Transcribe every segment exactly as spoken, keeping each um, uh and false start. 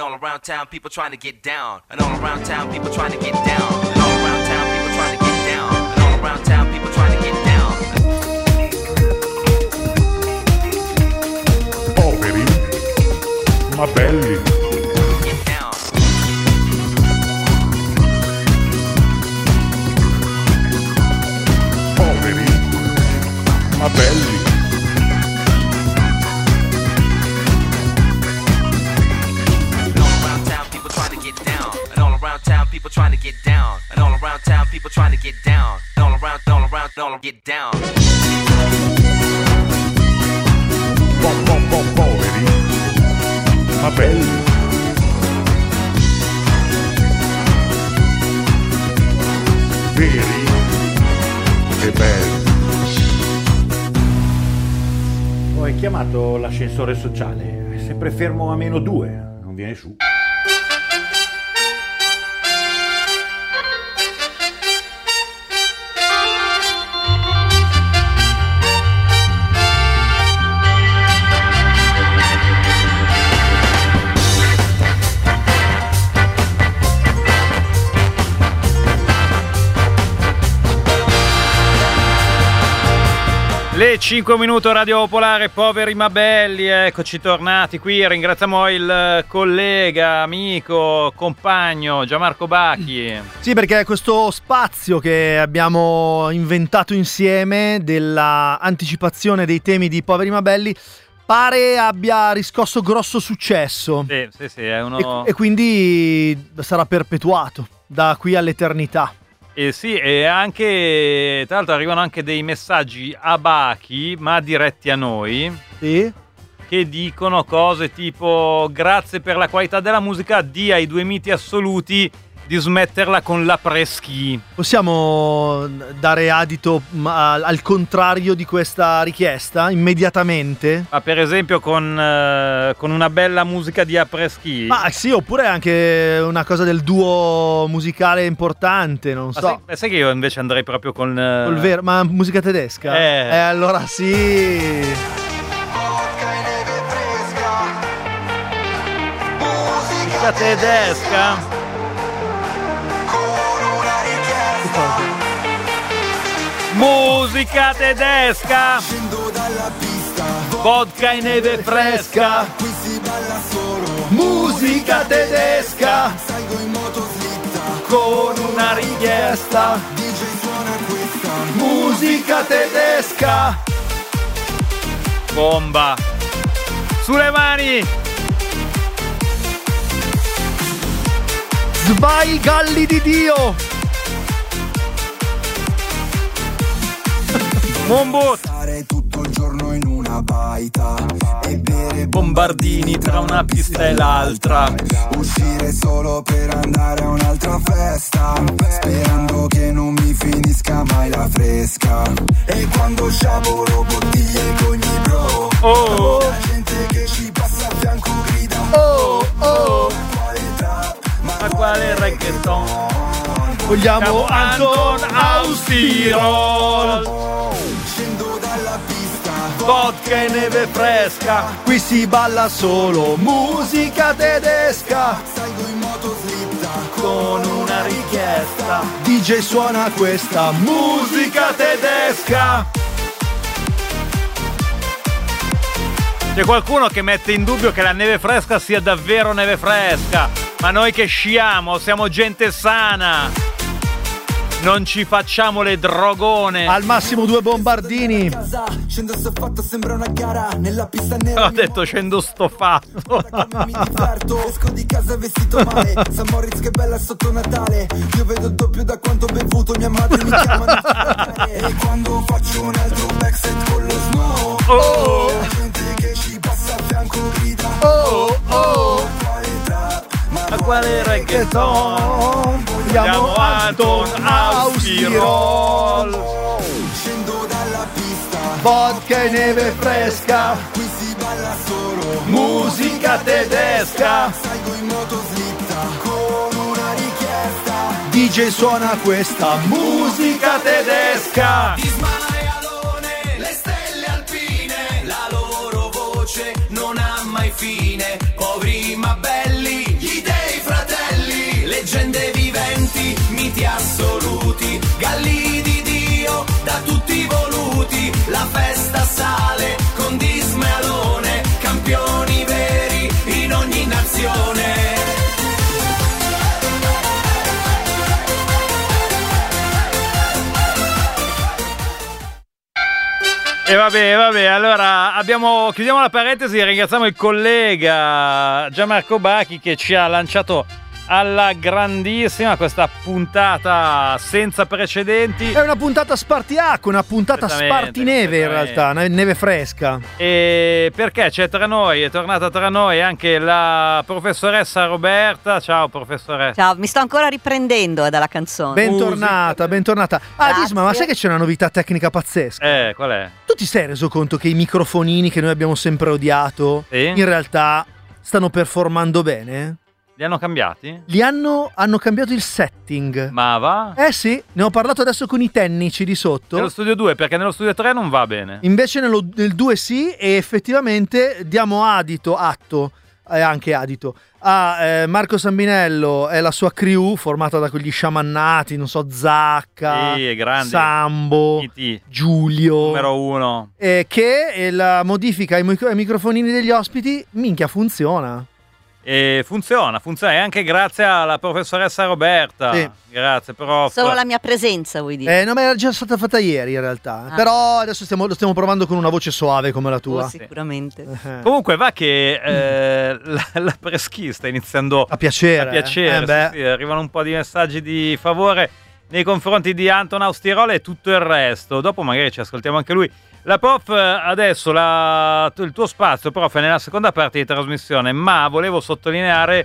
all around town people trying to get down. And all around town people trying to get down. And all around town people trying to get down. And all around town people trying to get down. Poveri, ma belli. Get down. Poveri, ma belli. People trying to get down, and all around town people trying to get down, and all around, all around, all get down. Po, po, po, poveri, ma belli. Veri e belli. Ho chiamato l'ascensore sociale, è sempre fermo a meno due, non viene su. Le cinque minuti Radio Popolare, poveri ma belli, eccoci tornati qui, ringraziamo il collega, amico, compagno Gianmarco Bacchi. Sì, perché è questo spazio che abbiamo inventato insieme della anticipazione dei temi di Poveri ma belli pare abbia riscosso grosso successo. Sì, sì, sì, è uno... e, e quindi sarà perpetuato da qui all'eternità. Eh sì, e anche, tra l'altro arrivano anche dei messaggi a Bachi, ma diretti a noi, sì, che dicono cose tipo: grazie per la qualità della musica, di ai due miti assoluti di smetterla con la preschi. Possiamo dare adito al contrario di questa richiesta immediatamente? Ma per esempio con, uh, con una bella musica di apres-ski. Ma sì, oppure anche una cosa del duo musicale importante, non so. Ma sai, sai che io invece andrei proprio con... Uh... Col ver- ma musica tedesca? Eh. Eh, allora sì. Musica tedesca. Musica tedesca, scendo dalla pista, vodka e neve fresca, qui si balla solo, musica tedesca, salgo in motoslitta, con una richiesta, D J suona questa, musica tedesca. Bomba, sulle mani, Sbai galli di Dio. Mombot. Stare tutto il giorno in una baita e bere bombardini tra una pista e l'altra, uscire solo per andare a un'altra festa, sperando che non mi finisca mai la fresca. E quando sciavolo bottiglie con gli bro, oh, la gente che ci passa a fianco grida Oh, oh, quale trap, ma quale reggaeton? vogliamo Anton Austirol. scendo dalla pista, vodka e neve fresca, qui si balla solo musica tedesca, salgo in motoslitta, con una richiesta, D J suona questa musica tedesca. C'è qualcuno che mette in dubbio che la neve fresca sia davvero neve fresca, ma noi che sciamo siamo gente sana, non ci facciamo le drogone. Al massimo due bombardini. scendo stoffato, sembra una gara nella pista nera. Ho detto scendo stoffato. Mi diverto, esco di casa vestito male. San Moritz che bella sotto Natale. Io vedo il doppio da quanto ho bevuto. Mia madre mi chiama. E quando faccio un altro backside con lo snow, Oh, la gente che ci passa a fianco grida Oh, oh, quale trap, ma ma quale reggaeton? vogliamo Anton Austirol. scendo dalla pista, Vodka e neve fresca, qui si balla solo musica tedesca, salgo in motoslitta con una richiesta. D J suona questa musica tedesca. Di smaialone, le stelle alpine, la loro voce non ha mai fine. Poveri ma belli, E vabbè, vabbè, allora abbiamo, chiudiamo la parentesi, ringraziamo il collega Gianmarco Bacchi che ci ha lanciato alla grandissima questa puntata senza precedenti. È una puntata spartiacque, una puntata spartineve in realtà, neve fresca. E perché c'è tra noi, è tornata tra noi anche la professoressa Roberta. Ciao professoressa. Ciao, mi sto ancora riprendendo dalla canzone. Bentornata, bentornata. Ah, Grazie. Disma, ma sai che c'è una novità tecnica pazzesca? Eh, qual è? Tu ti sei reso conto che i microfonini che noi abbiamo sempre odiato, Sì. in realtà stanno performando bene? Li hanno cambiati? Li hanno, hanno cambiato il setting. Ma va? Eh sì, ne ho parlato adesso con i tecnici di sotto. Nello studio due, perché nello studio tre non va bene. Invece nello, nel due sì, e effettivamente diamo adito, atto, e anche adito, a eh, Marco Sambinello e la sua crew formata da quegli sciamannati, non so, Zacca, Sì, grandi. Sambo, I T. Giulio, Numero uno. eh, che eh, la modifica ai, mic- ai microfonini degli ospiti, minchia, funziona. E funziona, funziona, e anche grazie alla professoressa Roberta. Sì. Grazie, prof. Solo la mia presenza, vuoi dire? Eh, no, ma era già stata fatta ieri in realtà. Ah. Però adesso stiamo, lo stiamo provando con una voce soave come la tua. Oh, sicuramente. Eh. Comunque va che eh, la, la press key sta iniziando A piacere. a piacere. eh. Eh, beh. sì, sì, arrivano un po' di messaggi di favore nei confronti di Anton Austirola e tutto il resto. Dopo magari ci ascoltiamo anche lui. La prof, adesso la, il tuo spazio, prof, è nella seconda parte di trasmissione, ma volevo sottolineare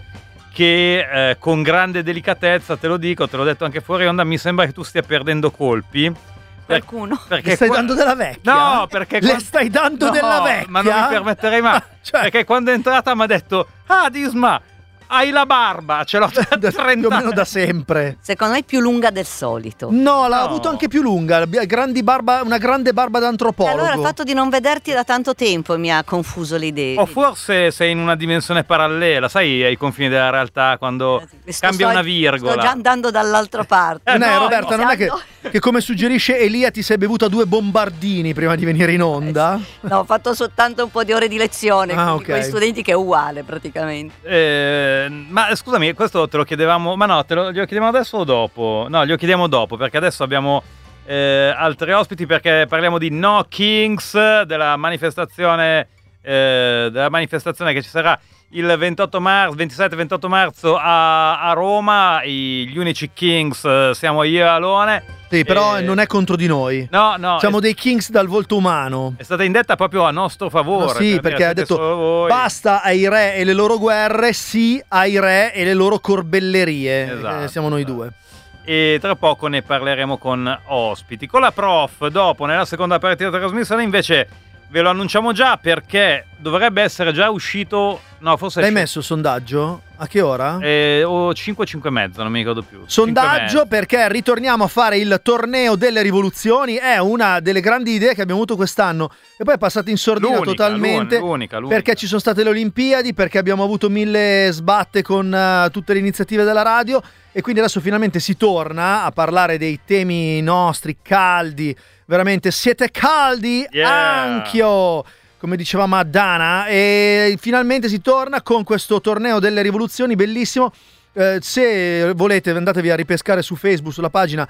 che eh, con grande delicatezza, te lo dico, te l'ho detto anche fuori onda, mi sembra che tu stia perdendo colpi. Per- Qualcuno. perché Le stai qua- dando della vecchia? No, perché Le qua- stai dando No, della vecchia? ma non mi permetterei mai. Cioè- Perché quando è entrata mi ha detto: ah, Disma, hai la barba, ce l'ho da Da- trenta più o meno da anni." sempre. Secondo me è più lunga del solito. No, l'ha No. avuto anche più lunga. abbia- Grandi barba, una grande barba E d'antropologo. allora il fatto di non vederti da tanto tempo mi ha confuso le idee. O forse sei in una dimensione parallela, sai, ai confini della realtà, quando Eh, Sto- cambia sto- una virgola. Sto già andando dall'altra parte. Non è, no, Roberta, non è che, iniziando- che come suggerisce Elia ti sei bevuta due bombardini prima di venire in onda? No, ho fatto soltanto un po' di ore di lezione Ah, quindi ok. con gli studenti, che è uguale praticamente. Eh, ma scusami, questo te lo chiedevamo, ma no, te lo, glielo chiediamo adesso o dopo? No, glielo chiediamo dopo, perché adesso abbiamo eh, altri ospiti, perché parliamo di No Kings, della manifestazione, eh, della manifestazione che ci sarà il ventotto marzo, ventisette ventotto marzo a, a Roma. I, gli unici Kings eh, siamo io e Alone. Sì, però Eh, non è contro di noi. No, no, Siamo è, dei Kings dal volto umano. è stata indetta proprio a nostro favore. No, sì, per perché dire, ha siete detto solo voi. basta ai re e le loro guerre, sì ai re e le loro corbellerie. Esatto, Eh, siamo noi esatto. due. E tra poco ne parleremo con ospiti. Con la prof, dopo, nella seconda partita della trasmissione, invece ve lo annunciamo già, perché dovrebbe essere già uscito. No, forse L'hai è messo il sondaggio? A che ora? eh, o cinque, cinque e mezzo, non mi ricordo più. Sondaggio, cinque e perché ritorniamo a fare il torneo delle rivoluzioni. È una delle grandi idee che abbiamo avuto quest'anno e poi è passata in sordina L'unica, totalmente. l'unica, l'unica. Perché ci sono state le Olimpiadi, perché abbiamo avuto mille sbatte con eh, tutte le iniziative della radio, e quindi adesso finalmente si torna a parlare dei temi nostri caldi. Veramente siete caldi? Yeah. Anch'io, come diceva Madonna, e finalmente si torna con questo torneo delle rivoluzioni bellissimo. Eh, se volete andatevi a ripescare su Facebook, sulla pagina,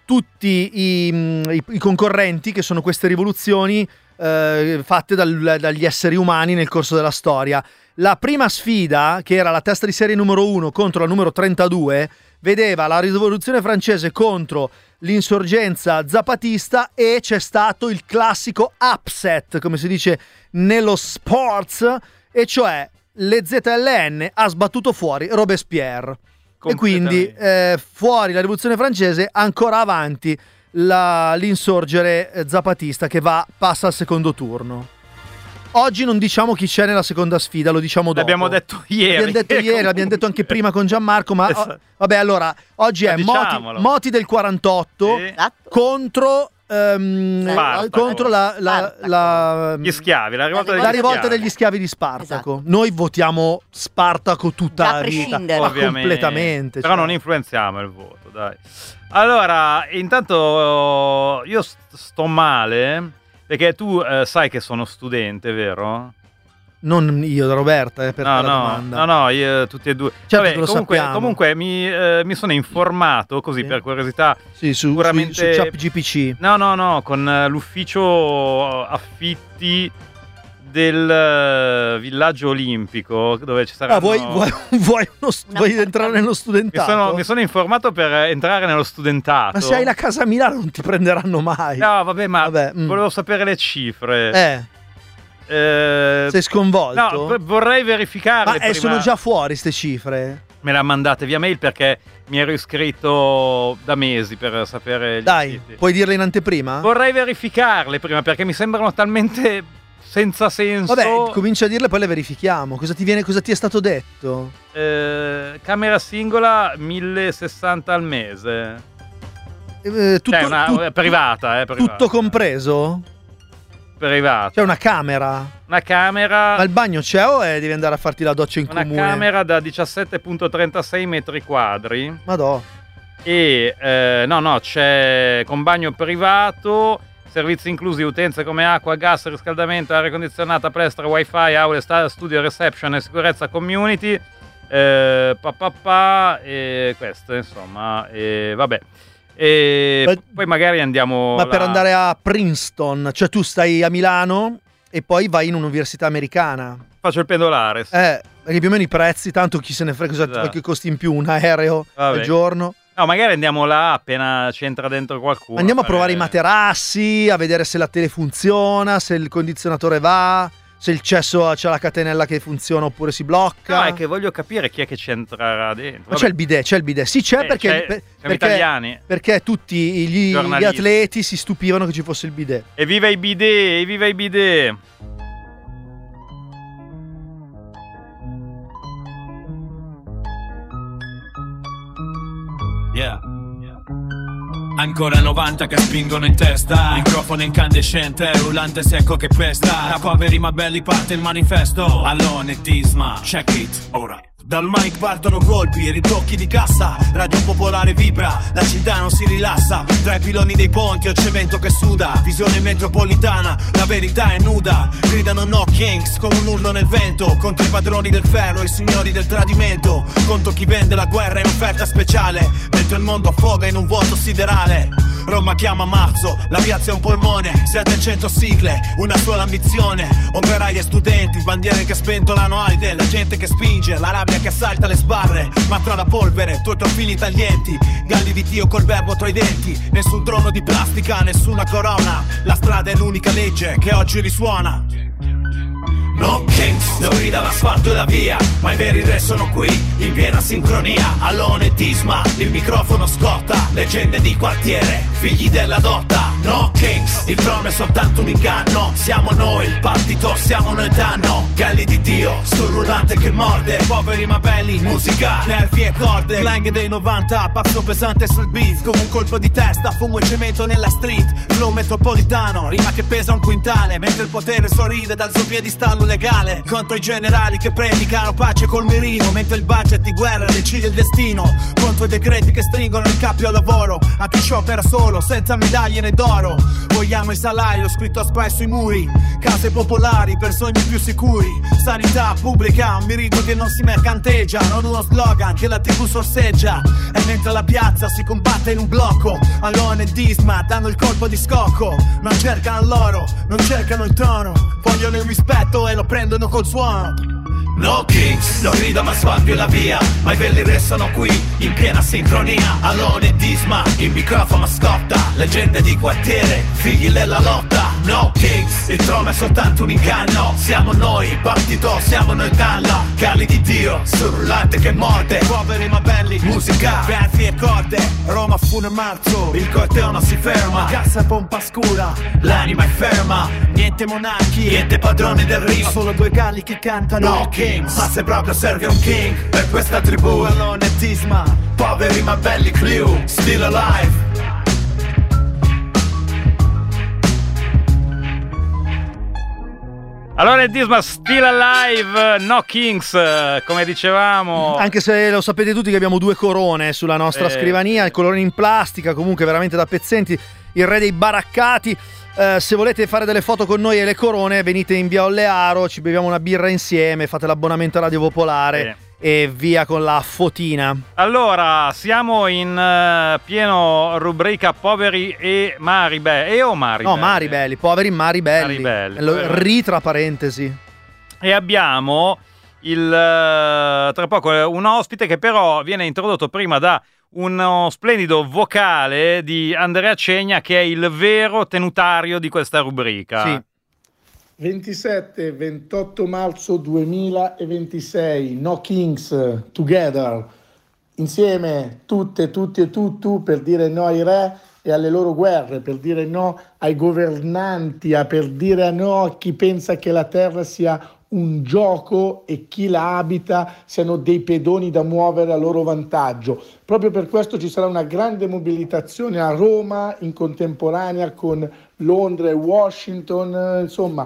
tutti i, i, i concorrenti, che sono queste rivoluzioni eh, fatte dal- dagli esseri umani nel corso della storia. La prima sfida, che era la testa di serie numero uno contro la numero trentadue, vedeva la rivoluzione francese contro l'insorgenza zapatista, e c'è stato il classico upset, come si dice nello sports, e cioè le Z L N ha sbattuto fuori Robespierre, e quindi eh, fuori la rivoluzione francese, ancora avanti la, l'insorgere eh, zapatista, che va passa al secondo turno. Oggi non diciamo chi c'è nella seconda sfida, lo diciamo dopo. L'abbiamo detto ieri. L'abbiamo detto ieri, l'abbiamo detto anche prima con Gianmarco, ma Esatto. oh, vabbè, allora oggi è Ma Moti, diciamolo. Moti del quarantotto Sì. Esatto. contro ehm, Spartaco. contro la, la, Spartaco. la, Gli schiavi, la rivolta, La degli la rivolta schiavi. degli schiavi di Spartaco. Esatto. Noi votiamo Spartaco tutta Da la vita, prescindere. ma Ovviamente. completamente. Però cioè. non influenziamo il voto, dai. Allora, intanto io st- sto male, perché tu eh, sai che sono studente, vero? Non io, da Roberta, eh, per No, la no, domanda. no, no, io, tutti e due. Certo Vabbè, che lo comunque, sappiamo. comunque mi, eh, mi sono informato, così Sì. per curiosità, Sì, su, sicuramente su, su ChatGPT. No, no, no, con eh, l'ufficio affitti del eh, villaggio olimpico, dove ci saranno... Ah, vuoi, vuoi, vuoi, uno st- Una vuoi porta- entrare nello Mi studentato? sono, mi sono informato per entrare nello studentato. Ma se hai la casa a Milano non ti prenderanno mai. No, vabbè, ma Vabbè, mm. volevo sapere le cifre. Eh, Eh, sei sconvolto? no, v- vorrei verificarle Ma eh, prima. sono già fuori ste cifre. Me le ha mandate via mail perché mi ero iscritto da mesi per sapere gli Dai, siti. puoi dirle in anteprima? Vorrei verificarle prima perché mi sembrano talmente senza senso. Vabbè, comincia a dirle poi le verifichiamo. Cosa ti viene, cosa ti è stato detto? Eh, camera singola millesessanta al mese. Eh, tutto, Cioè, una tut- eh, privata, eh, privata. tutto compreso? Privata. C'è una camera? Una camera. Ma il bagno c'è o è, devi andare a farti la doccia in Una comune? camera da diciassette virgola trentasei metri quadri. Madò. E eh, no, no, c'è con bagno privato, servizi inclusi, utenze come acqua, gas, riscaldamento, aria condizionata, palestra, wifi, aule, sta- studio, reception e sicurezza community. Eh, pa, pa, pa, e questo, insomma, e vabbè. E Ma- poi magari andiamo. Ma per là. andare a Princeton, cioè tu stai a Milano e poi vai in un'università americana. Faccio il pendolare. sì. Eh, perché più o meno i prezzi, tanto chi se ne frega cosa Esatto. che costi in più un aereo Vabbè. al giorno. No, magari andiamo là appena ci entra dentro qualcuno. Andiamo a fare- provare i materassi, a vedere se la tele funziona, se il condizionatore va, se il cesso c'è la catenella che funziona oppure si blocca. No, è che voglio capire chi è che ci entrerà dentro. Ma Vabbè. c'è il bidet, c'è il bidet. Sì, c'è Eh, perché, c'è- per- siamo perché, italiani. perché tutti gli, gli Giornalisti. atleti si stupivano che ci fosse il bidet. Evviva i bidet, evviva i bidet. Yeah. Ancora novanta che spingono in testa, microfono incandescente, rullante secco che pesta. Da poveri ma belli parte il manifesto. Alone e Disma, check it, ora. Dal mic partono colpi e ritocchi di cassa. Radio popolare vibra, la città non si rilassa. Tra i piloni dei ponti ho cemento che suda. Visione metropolitana, la verità è nuda. Gridano no kings con un urlo nel vento. Contro i padroni del ferro, i signori del tradimento. Contro chi vende la guerra in offerta speciale, mentre il mondo affoga in un vuoto siderale. Roma chiama marzo, la piazza è un polmone. settecento sigle, una sola ambizione. Operai e studenti, bandiere che spentolano aide. La gente che spinge, la rabbia che assalta le sbarre. Ma tra la polvere, tuoi trofili taglienti, galli di Dio col verbo tra i denti. Nessun trono di plastica, nessuna corona. La strada è l'unica legge che oggi risuona. No kings, non grida l'asfalto e la via, ma i veri re sono qui, in piena sincronia. Alone e Disma, il microfono scotta, leggende di quartiere, figli della dotta. No kings, il trono è soltanto un inganno, siamo noi, il partito siamo noi danno. Galli di Dio, sul rullante che morde, poveri ma belli, musica, nervi e corde. Clang dei novanta, passo pesante sul beat, come un colpo di testa, fumo e cemento nella street. Flow metropolitano, rima che pesa un quintale, mentre il potere sorride dal suo piedistallo legale. Contro i generali che predicano pace col mirino, mentre il budget di guerra decide il destino. Contro i decreti che stringono il cappio al lavoro, a chi sciopera solo, senza medaglie né d'oro. Vogliamo il salario scritto a spray sui muri, case popolari per sogni più sicuri. Sanità pubblica, un diritto che non si mercanteggia, non uno slogan che la tivù sorseggia. E mentre la piazza si combatte in un blocco, Alone e Disma danno il colpo di scocco. Non cercano l'oro, non cercano il trono, vogliono il rispetto e lo prendono col suono. No kings, non grida ma svampio la via, ma i belli restano qui, in piena sincronia. Alone e Disma, il microfono scotta, leggende di quartiere, figli della lotta. No kings, il trono è soltanto un inganno, siamo noi, il partito siamo noi danno. Galli di Dio, sul rullante che morde, poveri ma belli, musica, versi e corde. Roma fu nel marzo, il corteo non si ferma, cassa e pompa scura, l'anima è ferma. Niente monarchi, niente padroni del ring, solo due galli che cantano. No kings, ma se proprio serve un king per questa tribù. Alone e Disma, poveri ma belli crew, still alive. Allora il Disma still alive, no kings, eh, come dicevamo. Anche se lo sapete tutti che abbiamo due corone sulla nostra Eh. scrivania, il colore in plastica, comunque veramente da pezzenti. il re dei baraccati. Eh, se volete fare delle foto con noi e le corone, venite in via Ollearo, ci beviamo una birra insieme, fate l'abbonamento a Radio Popolare Sì. e via con la fotina. Allora, siamo in uh, pieno rubrica poveri e mari belli. E o mari No, belli? mari belli, poveri mari belli. Mari belli. Lo- ri tra parentesi. E abbiamo il uh, tra poco un ospite che però viene introdotto prima da uno splendido vocale di Andrea Cegna, che è il vero tenutario di questa rubrica. Sì. ventisette ventotto marzo duemilaventisei, No Kings Together, insieme tutte, tutti e tu, tu per dire no ai re e alle loro guerre, per dire no ai governanti, a per dire no a chi pensa che la terra sia un gioco e chi la abita siano dei pedoni da muovere a loro vantaggio. Proprio per questo ci sarà una grande mobilitazione a Roma in contemporanea con Londra e Washington, insomma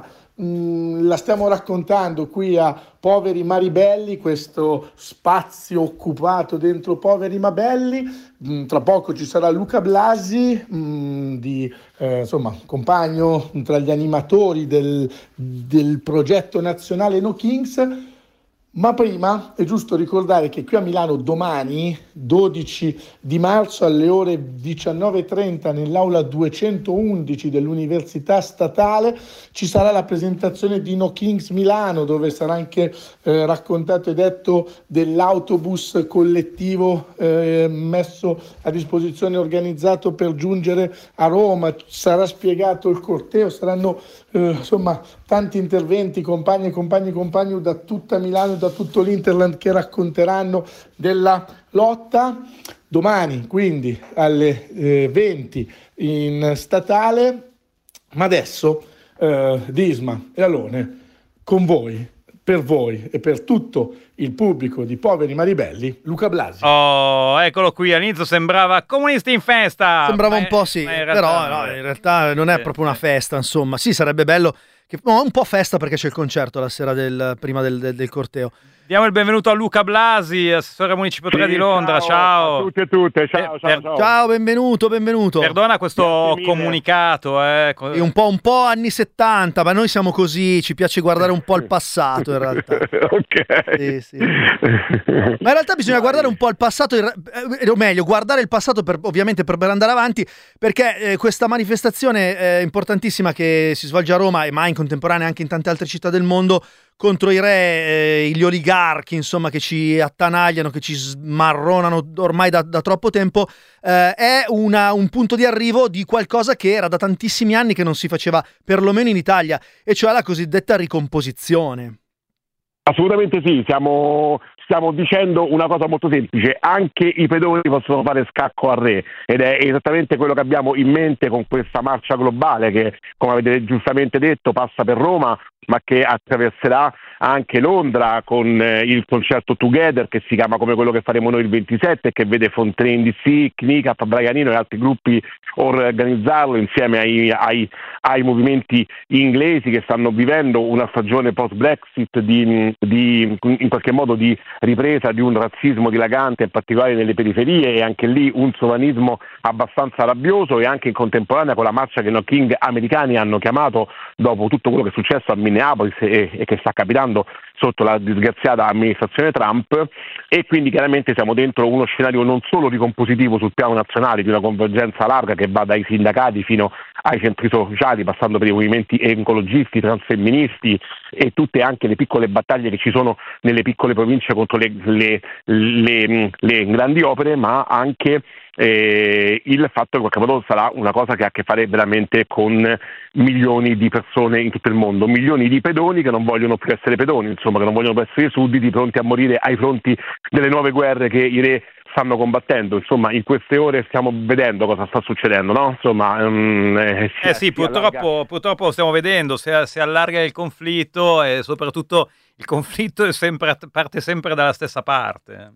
mh, la stiamo raccontando qui a Poveri Maribelli, questo spazio occupato dentro Poveri Mabelli. Mh, tra poco ci sarà Luca Blasi, mh, di, eh, insomma, compagno tra gli animatori del, del progetto nazionale No Kings. Ma prima è giusto ricordare che qui a Milano domani, dodici di marzo alle ore diciannove e trenta nell'aula duecentoundici dell'Università Statale ci sarà la presentazione di No Kings Milano, dove sarà anche eh, raccontato e detto dell'autobus collettivo eh, messo a disposizione, organizzato per giungere a Roma. Sarà spiegato il corteo, saranno eh, insomma tanti interventi, compagni e compagni e compagni da tutta Milano e da tutto l'Interland che racconteranno della lotta. Domani quindi alle eh, venti in Statale. Ma adesso eh, Disma e Alone con voi, per voi e per tutto il pubblico di Poveri Maribelli, Luca Blasi. Oh, eccolo qui, all'inizio sembrava comunisti in festa. Sembrava Ma un po' sì, ma in realtà però no, no, in realtà non è Sì, proprio una sì. festa, insomma. Sì, sarebbe bello che, no, un po' festa perché c'è il concerto la sera del, prima del, del, del corteo. Diamo il benvenuto a Luca Blasi, assessore Municipio tre Sì, di Londra. Ciao. A tutti e tutte, ciao, Eh, ciao, per- ciao. Ciao, benvenuto, benvenuto. Perdona questo Grazie mille. comunicato, eh. co- È un po', un po' anni settanta, ma noi siamo così, ci piace guardare un po' il passato in realtà. Ok. Sì, sì. Ma in realtà bisogna guardare un po' il passato, in- eh, o meglio, guardare il passato per, ovviamente per, per andare avanti, perché eh, questa manifestazione eh, importantissima che si svolge a Roma, e ma in contemporanea anche in tante altre città del mondo, contro i re, eh, gli oligarchi, insomma, che ci attanagliano, che ci smarronano ormai da, da troppo tempo, eh, è una, un punto di arrivo di qualcosa che era da tantissimi anni che non si faceva, perlomeno in Italia, e cioè la cosiddetta ricomposizione. Assolutamente sì, stiamo, stiamo dicendo una cosa molto semplice: anche i pedoni possono fare scacco al re, ed è esattamente quello che abbiamo in mente con questa marcia globale che, come avete giustamente detto, passa per Roma, ma che attraverserà anche Londra con eh, il concerto Together, che si chiama come quello che faremo noi il ventisette, che vede Fontaine D C, Knicap, Brianino e altri gruppi organizzarlo insieme ai, ai, ai movimenti inglesi che stanno vivendo una stagione post-Brexit di, di, in qualche modo di ripresa di un razzismo dilagante, in particolare nelle periferie, e anche lì un sovranismo abbastanza rabbioso, e anche in contemporanea con la marcia che i No King americani hanno chiamato dopo tutto quello che è successo a Minneapolis e, e che sta capitando sotto la disgraziata amministrazione Trump. E quindi chiaramente siamo dentro uno scenario non solo ricompositivo sul piano nazionale, di una convergenza larga che va dai sindacati fino ai centri sociali, passando per i movimenti ecologisti, transfemministi e tutte anche le piccole battaglie che ci sono nelle piccole province contro le, le, le, le grandi opere, ma anche eh, il fatto che in qualche modo sarà una cosa che ha a che fare veramente con milioni di persone in tutto il mondo, milioni di pedoni che non vogliono più essere pedoni, insomma, che non vogliono più essere sudditi pronti a morire ai fronti delle nuove guerre che i re stanno combattendo. Insomma, in queste ore stiamo vedendo cosa sta succedendo, no? Insomma, um, eh, si, Eh sì, purtroppo, purtroppo stiamo vedendo, si, si allarga il conflitto, e soprattutto il conflitto è sempre, parte sempre dalla stessa parte.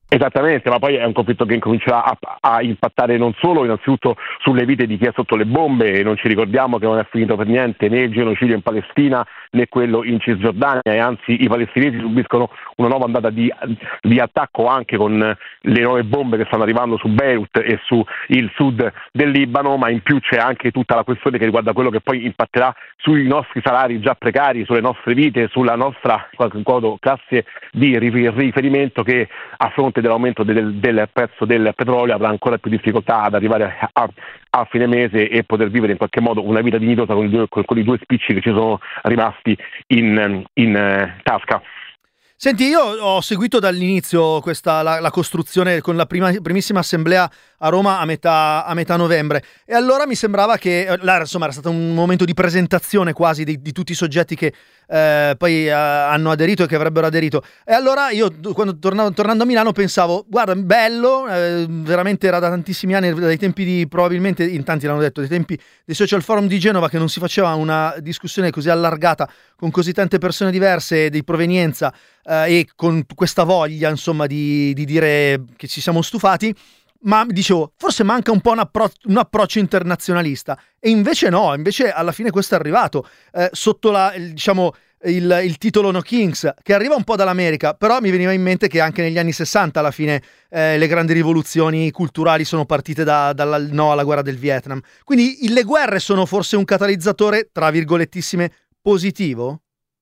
Esattamente, ma poi è un conflitto che incomincerà a, a impattare non solo innanzitutto sulle vite di chi è sotto le bombe, e non ci ricordiamo che non è finito per niente né il genocidio in Palestina né quello in Cisgiordania, e anzi i palestinesi subiscono una nuova ondata di, di attacco anche con le nuove bombe che stanno arrivando su Beirut e su il sud del Libano, ma in più c'è anche tutta la questione che riguarda quello che poi impatterà sui nostri salari già precari, sulle nostre vite, sulla nostra in qualche modo classe di riferimento, che a fronte dell'aumento del, del prezzo del petrolio avrà ancora più difficoltà ad arrivare a, a fine mese e poter vivere in qualche modo una vita dignitosa con i due, con i due spicci che ci sono rimasti in, in eh, tasca. Senti, io ho seguito dall'inizio questa, la, la costruzione con la prima, primissima assemblea a Roma a metà, a metà novembre, e allora mi sembrava che là, insomma, era stato un momento di presentazione quasi di, di tutti i soggetti che eh, poi eh, hanno aderito e che avrebbero aderito, e allora io quando tornavo, tornando a Milano pensavo, guarda, bello, eh, veramente era da tantissimi anni, dai tempi di, probabilmente in tanti l'hanno detto, dai tempi dei Social Forum di Genova, che non si faceva una discussione così allargata con così tante persone diverse di provenienza, eh, e con questa voglia insomma di, di dire che ci siamo stufati. Ma dicevo, forse manca un po' un, appro- un approccio internazionalista, e invece no, invece alla fine questo è arrivato eh, sotto la, il, diciamo, il, il titolo No Kings, che arriva un po' dall'America, però mi veniva in mente che anche negli anni sessanta alla fine eh, le grandi rivoluzioni culturali sono partite da, dalla no alla guerra del Vietnam, quindi le guerre sono forse un catalizzatore, tra virgolettissime, positivo?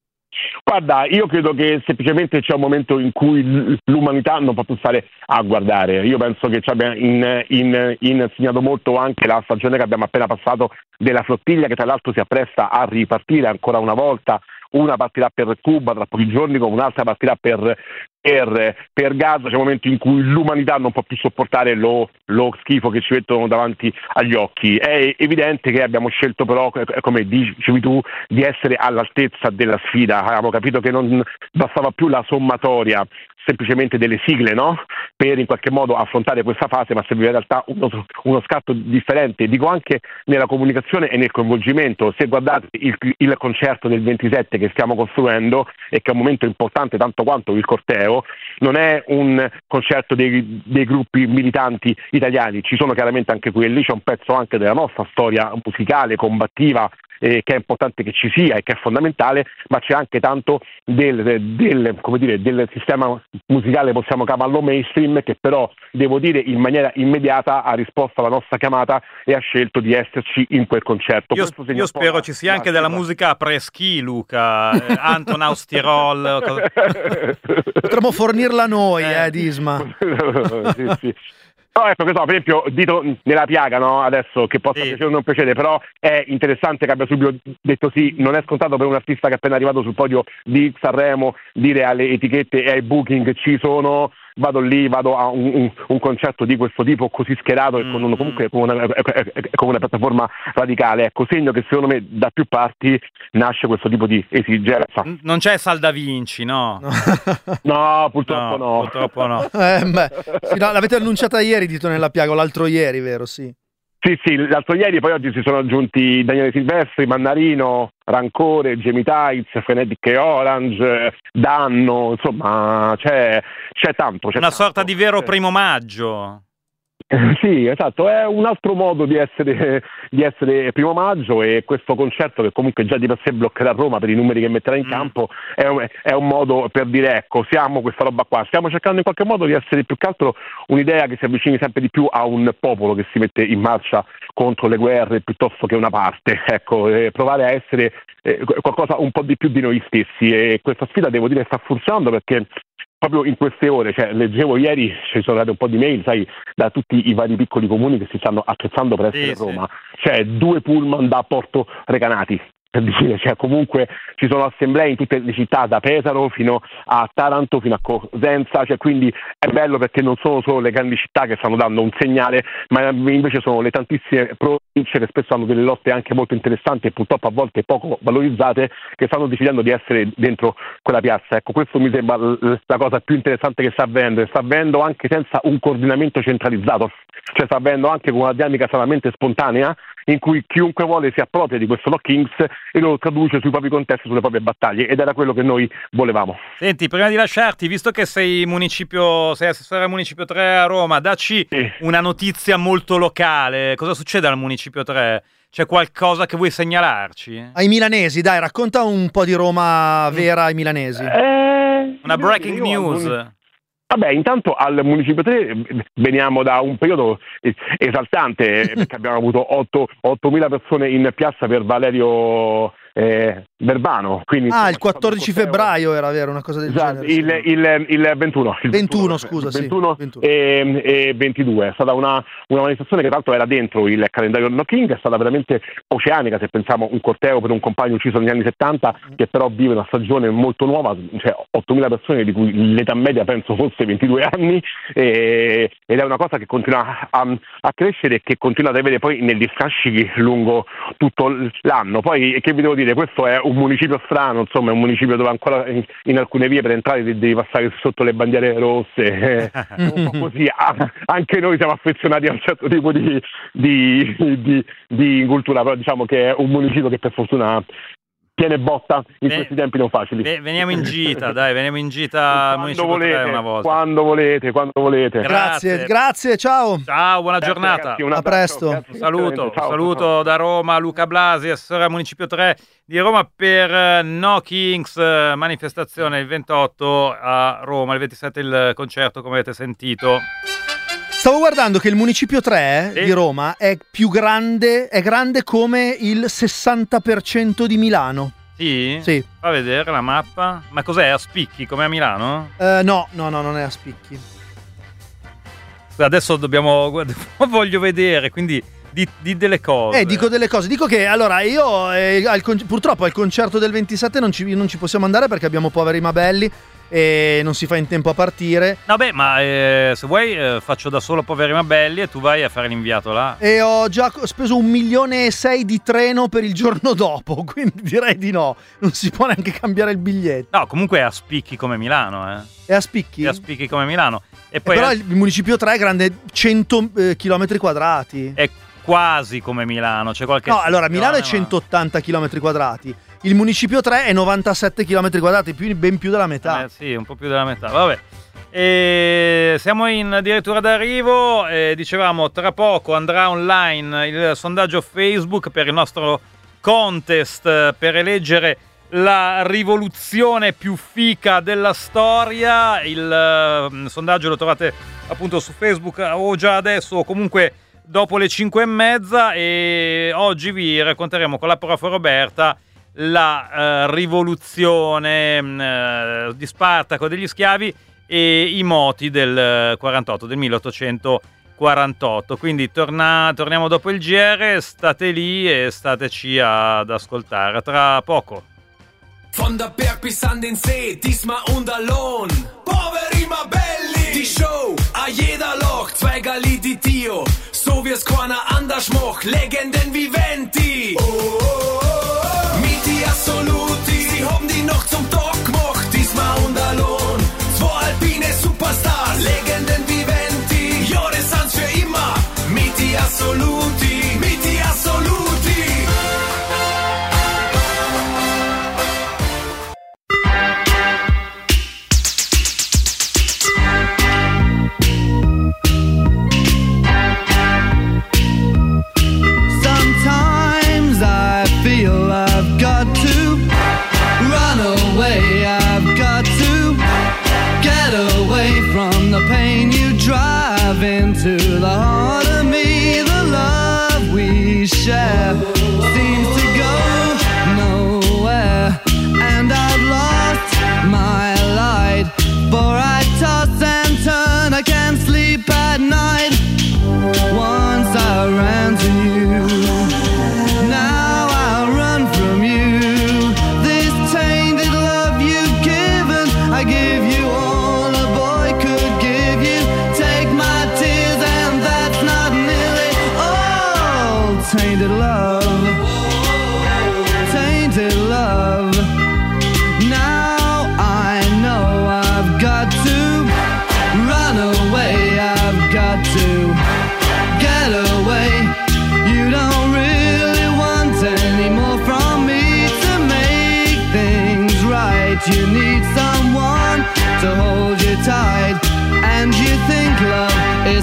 Guarda, io credo che semplicemente c'è un momento in cui l'umanità non può più stare a guardare. Io penso che ci abbia in, in, insegnato molto anche la stagione che abbiamo appena passato della flottiglia, che tra l'altro si appresta a ripartire ancora una volta. Una partirà per Cuba tra pochi giorni, come un'altra partirà per, per, per Gaza. C'è un momento in cui l'umanità non può più sopportare lo, lo schifo che ci mettono davanti agli occhi. È evidente che abbiamo scelto però, come dicevi tu, di essere all'altezza della sfida. Abbiamo capito che non bastava più la sommatoria semplicemente delle sigle, no? Per in qualche modo affrontare questa fase, ma serviva in realtà uno, uno scatto differente, dico anche nella comunicazione e nel coinvolgimento. Se guardate il, il concerto del ventisette che stiamo costruendo, e che è un momento importante tanto quanto il corteo, non è un concerto dei, dei gruppi militanti italiani, ci sono chiaramente anche quelli, c'è un pezzo anche della nostra storia musicale, combattiva, eh, che è importante che ci sia e che è fondamentale, ma c'è anche tanto del, del, come dire, del sistema musicale, possiamo chiamarlo mainstream, che però, devo dire, in maniera immediata ha risposto alla nostra chiamata e ha scelto di esserci in quel concerto. Io, io spero ci sia anche della musica preschi, Luca, eh, Anton Austirol. Potremmo fornirla noi, eh, Disma. Sì, sì. No, ecco, che so, per esempio, dito nella piaga, no? Adesso, che possa sì. piacere o non piacere, però è interessante che abbia subito detto sì. Non è scontato per un artista che è appena arrivato sul podio di Sanremo dire alle etichette e ai booking: ci sono, vado lì, vado a un, un, un concerto di questo tipo, così schierato, e con, un, comunque con una, con una piattaforma radicale. Ecco, segno che secondo me da più parti nasce questo tipo di esigenza. Non c'è Sal da Vinci, no? No, purtroppo no. no. Purtroppo no. Eh, beh, sì, no, l'avete annunciata ieri, dito nella piaga, l'altro ieri, vero? Sì. Sì, sì, l'altro ieri, poi oggi si sono aggiunti Daniele Silvestri, Mannarino, Rancore, Jamie Tights, Frenetic e Orange, Danno, insomma c'è, c'è tanto. C'è Una tanto. sorta di vero primo maggio. Sì, esatto, è un altro modo di essere, di essere primo maggio, e questo concerto, che comunque già di per sé bloccherà Roma per i numeri che metterà in mm. campo, è un, è un modo per dire: ecco, siamo questa roba qua, stiamo cercando in qualche modo di essere più che altro un'idea che si avvicini sempre di più a un popolo che si mette in marcia contro le guerre piuttosto che una parte, ecco, eh, provare a essere eh, qualcosa un po' di più di noi stessi, e questa sfida, devo dire, sta funzionando, perché proprio in queste ore, cioè, leggevo ieri, ci sono arrivate un po' di mail, sai, da tutti i vari piccoli comuni che si stanno attrezzando per essere sì, Roma, sì. Cioè due pullman da Porto Recanati, per dire, cioè comunque ci sono assemblee in tutte le città, da Pesaro fino a Taranto, fino a Cosenza, cioè, quindi è bello perché non sono solo le grandi città che stanno dando un segnale, ma invece sono le tantissime province che spesso hanno delle lotte anche molto interessanti e purtroppo a volte poco valorizzate, che stanno decidendo di essere dentro quella piazza. Ecco, questo mi sembra la cosa più interessante che sta avvenendo, e sta avvenendo anche senza un coordinamento centralizzato. cioè sta avvenendo anche con una dinamica solamente spontanea, in cui chiunque vuole si appropria di questo No Kings e lo traduce sui propri contesti, sulle proprie battaglie, ed era quello che noi volevamo. Senti, prima di lasciarti, visto che sei municipio, sei assessore al Municipio tre a Roma, dacci Sì. una notizia molto locale. Cosa succede al Municipio tre? C'è qualcosa che vuoi segnalarci? Ai milanesi, dai, racconta un po' di Roma vera ai milanesi. Eh, Una breaking io- news. Vabbè, intanto al Municipio tre veniamo da un periodo esaltante, perché abbiamo avuto ottomila persone in piazza per Valerio eh, Verbano. Quindi, Ah, insomma, il quattordici febbraio era vero, una cosa del Esatto, genere. il, il, il ventuno, il ventuno, scusa, sì, ventuno ventuno. E, e ventidue. È stata una, una manifestazione che tra l'altro era dentro il calendario No King, è stata veramente oceanica, se pensiamo un corteo per un compagno ucciso negli anni settanta, che però vive una stagione molto nuova, cioè ottomila persone di cui l'età media penso fosse ventidue anni, e, ed è una cosa che continua a, a crescere e che continua ad avere poi negli strascichi lungo tutto l'anno. Poi che vi devo dire, questo è un municipio strano, insomma è un municipio dove ancora in, in alcune vie per entrare devi passare sotto le bandiere rosse, eh, un po' così. Ah, anche noi siamo affezionati a un certo tipo di, di, di, di cultura, però diciamo che è un municipio che per fortuna tiene botta in Beh, questi tempi non facili. Beh, veniamo in gita, dai, veniamo in gita al Quando Municipio volete, tre una volta. quando volete, quando volete. Grazie, Grazie. grazie, ciao. Ciao, buona Grazie, giornata. ragazzi, un A abbraccio, presto. grazie. Un saluto, Ciao, un saluto ciao. da Roma, Luca Blasi, assessore al Municipio tre di Roma per eh, No Kings, eh, manifestazione il ventotto a Roma, il ventisette il concerto, come avete sentito. Stavo guardando che il Municipio tre Sì. di Roma è più grande, è grande come il sessanta per cento di Milano. Sì? Sì. Fa vedere la mappa. Ma cos'è? A spicchi, come a Milano? Eh, no, no, no, non è a spicchi. Adesso dobbiamo... voglio vedere, quindi di, di delle cose. Eh, dico delle cose. Dico che, allora, io eh, al con- purtroppo al concerto del ventisette non ci, non ci possiamo andare perché abbiamo poveri Mabelli e non si fa in tempo a partire. Vabbè, ma eh, se vuoi eh, faccio da solo Poveri Mabelli e tu vai a fare l'inviato là. E ho già co- speso un milione e sei di treno per il giorno dopo, quindi direi di no. Non si può neanche cambiare il biglietto. No, comunque è a spicchi come Milano, eh. È a spicchi? È a spicchi come Milano. E Eh, poi però è, il Municipio tre è grande cento eh, chilometri quadrati. è quasi come Milano. C'è qualche No, allora Milano è eccezione, ma- centottanta chilometri quadrati. Il Municipio tre è novantasette chilometri quadrati, più, ben più della metà. Eh, sì, un po' più della metà. Vabbè. E siamo in addirittura d'arrivo. E dicevamo, tra poco andrà online il sondaggio Facebook per il nostro contest eh, per eleggere la rivoluzione più fica della storia. Il eh, sondaggio lo trovate appunto su Facebook o già adesso o comunque dopo le cinque e mezza, e oggi vi racconteremo con la prof Roberta la eh, rivoluzione eh, di Spartaco degli schiavi e i moti del quarantotto, del milleottocentoquarantotto. Quindi torna, torniamo dopo il G R, state lì e stateci ad ascoltare. Tra poco. Von der Berg bis an den See, diesmal unter Lohn. Poveri Mabelli, die Show, a jeder Loch, zwei Galli di Dio, so wie es keiner anders macht, Legenden viventi. Oh, oh, oh, oh. Miti assoluti, sie haben die noch zum Tag gemacht, diesmal unter Lohn. Zwei alpine Superstars, Legenden viventi, ja, das sind's für immer. Miti assoluti, Miti assoluti. Sometimes I feel I've got to run away, I've got to get away from the pain you drive into the heart of me. The love we share seems to go nowhere, and I've lost my light, for I toss and turn, I can't sleep at night. Once I ran to you, now I run from you. This tainted love you've given, I give you all a boy could give you.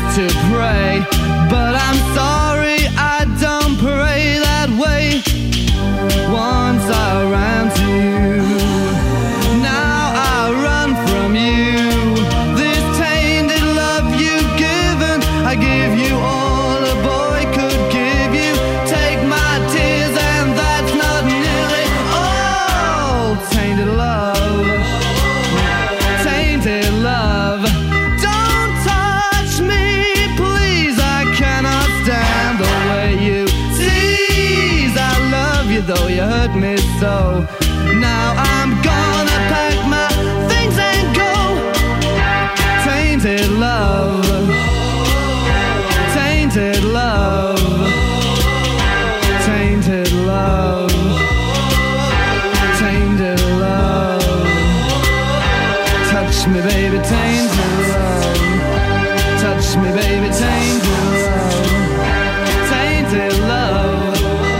to pray, but I'm sorry I don't pray that way. Once I ran to you, now I run from you. This tainted love you've given, I give you all a boy could give you. Take my tears and that's not nearly all. Tainted love, tainted love. Don't touch me, please, I cannot stand the way you tease. I love you though you hurt me so. Now I'm gonna pack my things and go. Tainted love, tainted love, tainted love, tainted love. Touch me baby, tainted love. Touch me baby, tainted love. Tainted love.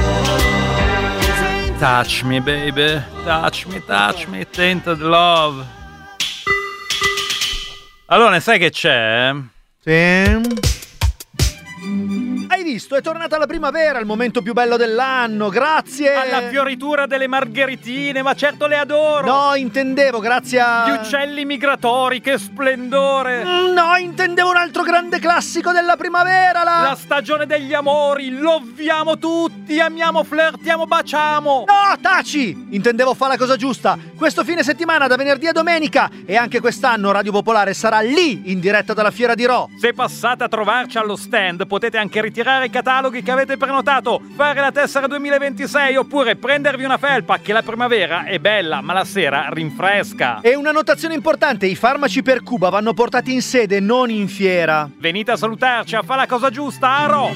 Touch me baby, touch me, touch me, tainted love. Allora, ne sai che c'è? Sì. Hai visto? È tornata la primavera, il momento più bello dell'anno, grazie! Alla fioritura delle margheritine, ma certo le adoro! No, intendevo, grazie a... Gli uccelli migratori, che splendore! No, intendevo un altro grande classico della primavera, la... La stagione degli amori, loviamo tutti, amiamo, flirtiamo, baciamo! No, taci! Intendevo fare la cosa giusta. Questo fine settimana, da venerdì a domenica, e anche quest'anno Radio Popolare sarà lì, in diretta dalla Fiera di Rho. Se passate a trovarci allo stand, potete anche ritirare i cataloghi che avete prenotato, fare la tessera duemilaventisei oppure prendervi una felpa, che la primavera è bella ma la sera rinfresca. E una notazione importante, i farmaci per Cuba vanno portati in sede, non in fiera. Venite a salutarci, a fare la cosa giusta a Rho.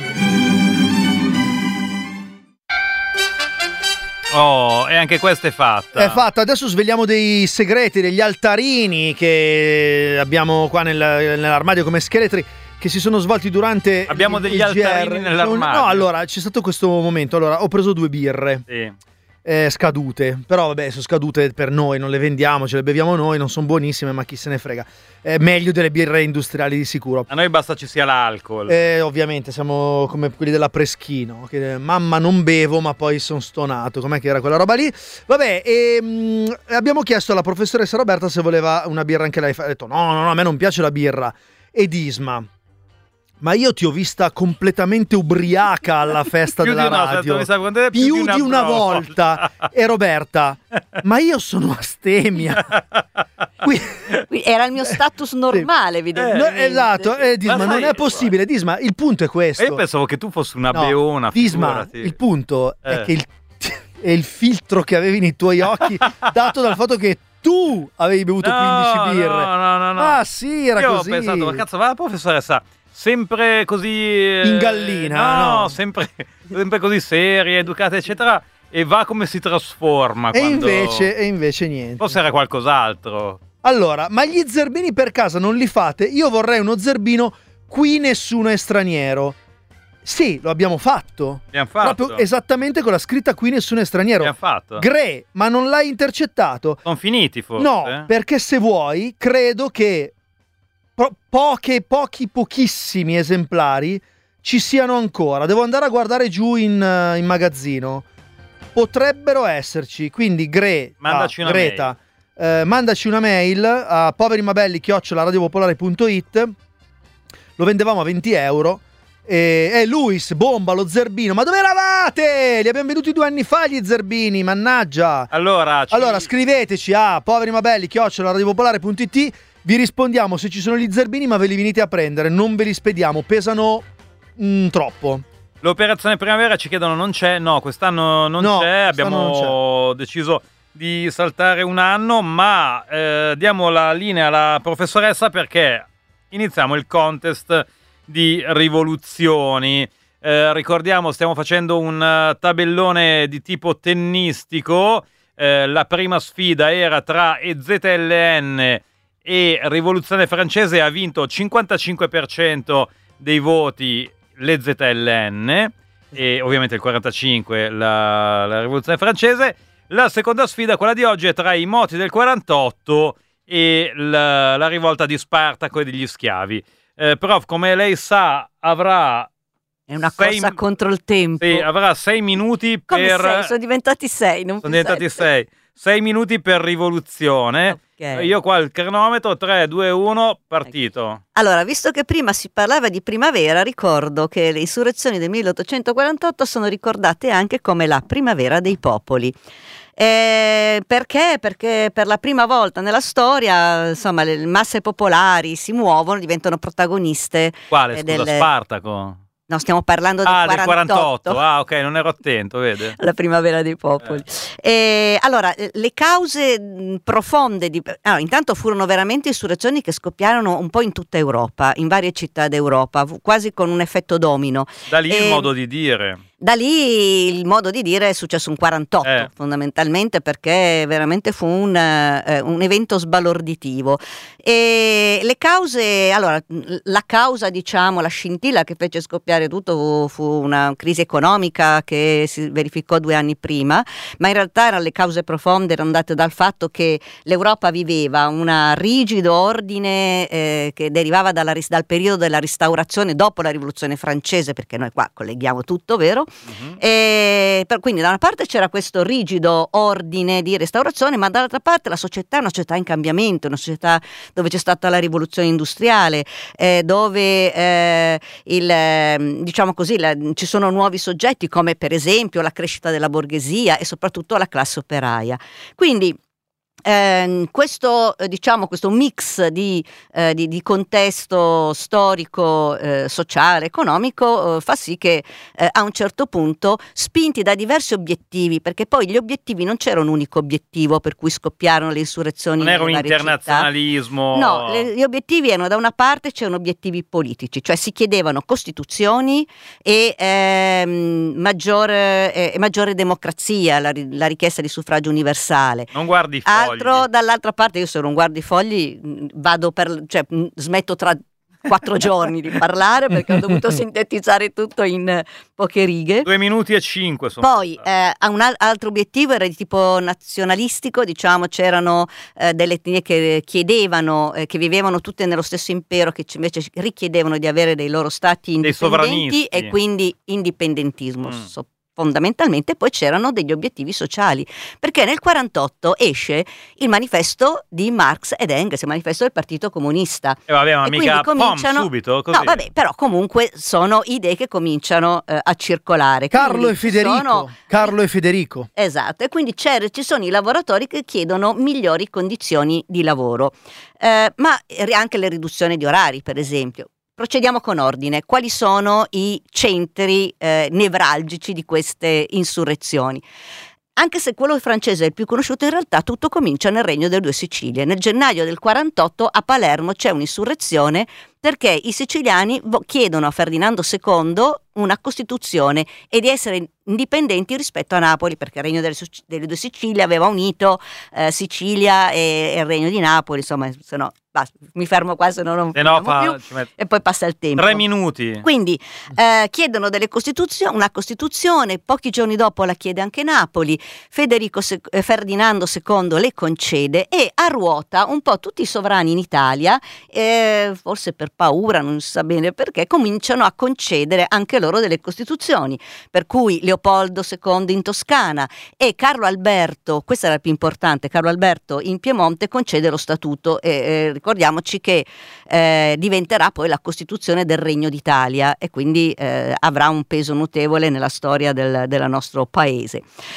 Oh, e anche questa è fatta. È fatta, adesso svegliamo dei segreti, degli altarini che abbiamo qua nel, nell'armadio come scheletri, che si sono svolti durante Abbiamo il, degli il altarini G R. nell'armadio. No, allora, c'è stato questo momento. Allora, ho preso due birre. Sì. Eh, scadute. Però vabbè, sono scadute per noi, non le vendiamo, ce le beviamo noi, non sono buonissime, ma chi se ne frega. È meglio delle birre industriali di sicuro. A noi basta ci sia l'alcol. Eh, ovviamente siamo come quelli della Preschino, che mamma non bevo ma poi sono stonato. Com'è che era quella roba lì? Vabbè, e, mh, abbiamo chiesto alla professoressa Roberta se voleva una birra anche lei. Ha detto no, no, no, a me non piace la birra. Ed Isma, ma io ti ho vista completamente ubriaca alla festa della una, radio, mi sa, più, più di una, di una volta. volta. E Roberta, ma io sono astemia. Qui... Era il mio status normale, evidentemente. No, esatto, eh, Disma, Ma non sai- è possibile. Disma, il punto è questo. E io pensavo che tu fossi una No, beona. Disma, figurati. il punto è Eh. che il, è il filtro che avevi nei tuoi occhi dato dal fatto che tu avevi bevuto No, quindici birre. No, no, no, no. Ah sì, era io così. ho pensato, ma cazzo, va la professoressa sempre così eh, In gallina, no, no. Sempre, sempre così seria, educata, eccetera, e va come si trasforma E quando... invece, e invece niente. Forse era qualcos'altro. Allora, ma gli zerbini per casa non li fate? Io vorrei uno zerbino, qui nessuno è straniero. Sì, lo abbiamo fatto. Abbiamo fatto. Proprio esattamente con la scritta qui nessuno è straniero. Abbiamo fatto. Gre, ma non l'hai intercettato? Sono finiti forse? No, perché se vuoi, credo che po- poche, pochi, pochissimi esemplari ci siano ancora. Devo andare a guardare giù in, uh, in magazzino. Potrebbero esserci, quindi Gre, Mandaci ah, una Greta, eh, mandaci una mail a poverimabelli chiocciola radiopopolare punto it. Lo vendevamo a venti euro. E eh, Luis, bomba, lo zerbino. Ma dove eravate? Li abbiamo venuti due anni fa gli zerbini, mannaggia. Allora, ci... Allora scriveteci a poverimabelli chiocciola radiopopolare punto it. Vi rispondiamo se ci sono gli zerbini, ma ve li venite a prendere, non ve li spediamo, pesano mm, troppo. L'operazione primavera ci chiedono non c'è, no, quest'anno non No, c'è, quest'anno abbiamo non deciso di saltare un anno, ma eh, diamo la linea alla professoressa perché iniziamo il contest di rivoluzioni. Eh, ricordiamo, stiamo facendo un uh, tabellone di tipo tennistico, eh, la prima sfida era tra E Z L N e Rivoluzione Francese, ha vinto cinquantacinque per cento dei voti le Z L N e ovviamente il quarantacinque per cento la, la Rivoluzione Francese. La seconda sfida, quella di oggi, è tra i moti del quarantotto e la, la rivolta di Spartaco e degli schiavi. Eh, però, come lei sa, avrà... È una sei corsa contro il tempo. Sì, avrà sei minuti Come per... sei? Sono diventati sei, non Sono più diventati sette. sei. Sei minuti per rivoluzione. Ok. Io qua il cronometro, tre, due, uno, partito. Allora, visto che prima si parlava di primavera, ricordo che le insurrezioni del milleottocentoquarantotto sono ricordate anche come la primavera dei popoli. Eh, perché? Perché per la prima volta nella storia, insomma, le masse popolari si muovono, diventano protagoniste. Quale, eh, scusa, del- Spartaco? No, stiamo parlando del Ah, del quarantotto. quarantotto. Ah, ok, non ero attento, vede. La primavera dei popoli. Eh, allora, eh, le cause mh, profonde di... Allora, intanto furono veramente insurrezioni che scoppiarono un po' in tutta Europa, in varie città d'Europa, fu- quasi con un effetto domino. Da lì il E- modo di dire. Da lì il modo di dire è successo un quarantotto, Eh. fondamentalmente, perché veramente fu un, eh, un evento sbalorditivo. E le cause, allora, la causa, diciamo, la scintilla che fece scoppiare tutto fu, fu una crisi economica che si verificò due anni prima, ma in realtà erano le cause profonde, erano date dal fatto che l'Europa viveva un rigido ordine eh, che derivava dalla ris- dal periodo della restaurazione dopo la rivoluzione francese, perché noi qua colleghiamo tutto, vero? Mhm. E per- quindi da una parte c'era questo rigido ordine di restaurazione, ma dall'altra parte la società è una società in cambiamento, una società dove c'è stata la rivoluzione industriale, eh, dove eh, il, eh, diciamo così, la- ci sono nuovi soggetti come per esempio la crescita della borghesia e soprattutto la classe operaia. Quindi ehm, questo, eh, diciamo, questo mix di, eh, di, di contesto storico, eh, sociale, economico, eh, fa sì che eh, a un certo punto, spinti da diversi obiettivi, perché poi gli obiettivi non c'era un unico obiettivo per cui scoppiarono le insurrezioni Non era un nelle varie città. internazionalismo. No, le- gli obiettivi erano, da una parte c'erano obiettivi politici, cioè si chiedevano costituzioni e ehm, maggiore, eh, maggiore democrazia, la, ri- la richiesta di suffragio universale. Non guardi i fogli. Altro, dall'altra parte, io se non guardo i fogli mh, vado per, cioè mh, smetto tra quattro giorni di parlare perché ho dovuto sintetizzare tutto in eh, poche righe. Due minuti e cinque sono. Poi eh, a un al- altro obiettivo era di tipo nazionalistico, diciamo c'erano eh, delle etnie che chiedevano, eh, che vivevano tutte nello stesso impero, che ci- invece richiedevano di avere dei loro stati Dei indipendenti sovranisti. e quindi indipendentismo. Mm. so- Fondamentalmente poi c'erano degli obiettivi sociali, perché nel quarantotto esce il manifesto di Marx ed Engels, il manifesto del Partito Comunista. E vabbè, ma E mica quindi pom, cominciano- subito così. No, vabbè, però comunque sono idee che cominciano eh, a circolare. Carlo Quindi e Federico. sono- Carlo e Federico. Esatto, e quindi c'è- ci sono i lavoratori che chiedono migliori condizioni di lavoro, eh, ma anche le riduzioni di orari, per esempio. Procediamo con ordine. Quali sono i centri eh, nevralgici di queste insurrezioni? Anche se quello francese è il più conosciuto, in realtà tutto comincia nel Regno delle Due Sicilie. Nel gennaio del quarantotto a Palermo c'è un'insurrezione perché i siciliani vo- chiedono a Ferdinando secondo una costituzione e di essere indipendenti rispetto a Napoli, perché il Regno delle, Suc- delle Due Sicilie aveva unito eh, Sicilia e, e il Regno di Napoli, insomma, se no, basta, mi fermo qua se no non Se no finiamo fa- più, ci met- e poi passa il tempo. Tre minuti. Quindi eh, chiedono delle costituzio- una Costituzione, pochi giorni dopo la chiede anche Napoli, Federico Se- eh, Ferdinando secondo le concede e a ruota un po' tutti i sovrani in Italia, eh, forse per paura, non si sa bene perché, cominciano a concedere anche loro delle Costituzioni, per cui Leopoldo secondo in Toscana e Carlo Alberto, questa era la più importante, Carlo Alberto in Piemonte concede lo statuto e eh, ricordiamoci che eh, diventerà poi la Costituzione del Regno d'Italia e quindi eh, avrà un peso notevole nella storia del, del nostro paese.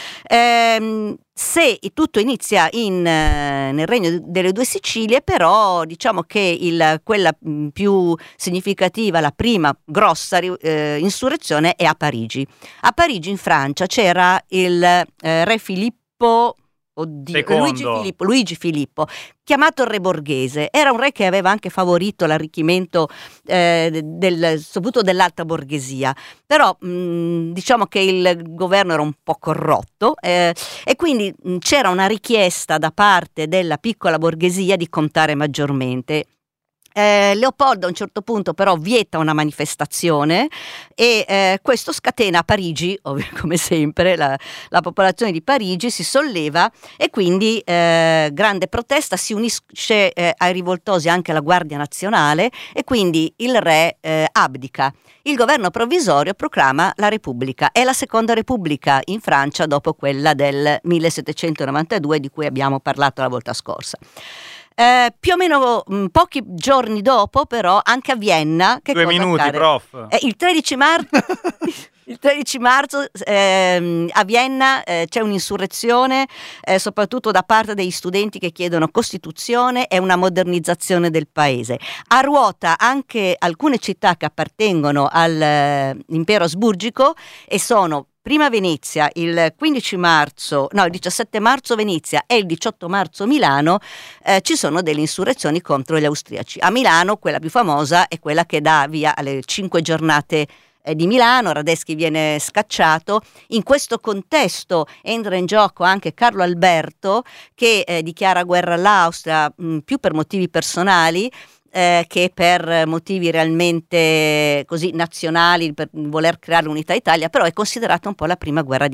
Ehm, se tutto inizia in, eh, nel Regno delle Due Sicilie, però diciamo che il, quella mh, più significativa, la prima grossa ri- eh, insurrezione è a Parigi. A Parigi in Francia c'era il eh, re Filippo Oddio, Secondo. Luigi Filippo, Luigi Filippo, chiamato il re borghese. Era un re che aveva anche favorito l'arricchimento eh, del, soprattutto dell'alta borghesia, però mh, diciamo che il governo era un po' corrotto eh, e quindi mh, c'era una richiesta da parte della piccola borghesia di contare maggiormente. Eh, Leopoldo a un certo punto però vieta una manifestazione e eh, questo scatena a Parigi, ovvio, come sempre la, la popolazione di Parigi si solleva e quindi eh, grande protesta, si unisce eh, ai rivoltosi anche la Guardia Nazionale e quindi il re eh, abdica. Il governo provvisorio proclama la Repubblica. È la seconda Repubblica in Francia dopo quella del millesettecentonovantadue di cui abbiamo parlato la volta scorsa. Eh, più o meno mh, pochi giorni dopo, però, anche a Vienna. Che Due cosa minuti, accade? prof. Eh, il tredici marzo. Il tredici marzo ehm, a Vienna eh, c'è un'insurrezione, eh, soprattutto da parte degli studenti che chiedono Costituzione e una modernizzazione del paese. A ruota anche alcune città che appartengono all'impero asburgico e sono prima Venezia, il quindici marzo, no, il diciassette marzo Venezia e il diciotto marzo Milano, eh, ci sono delle insurrezioni contro gli austriaci. A Milano quella più famosa è quella che dà via alle cinque giornate eh, di Milano, Radetzky viene scacciato. In questo contesto entra in gioco anche Carlo Alberto che eh, dichiara guerra all'Austria mh, più per motivi personali, Eh, che per motivi realmente così nazionali, per voler creare l'unità Italia, però è considerata un po' la prima guerra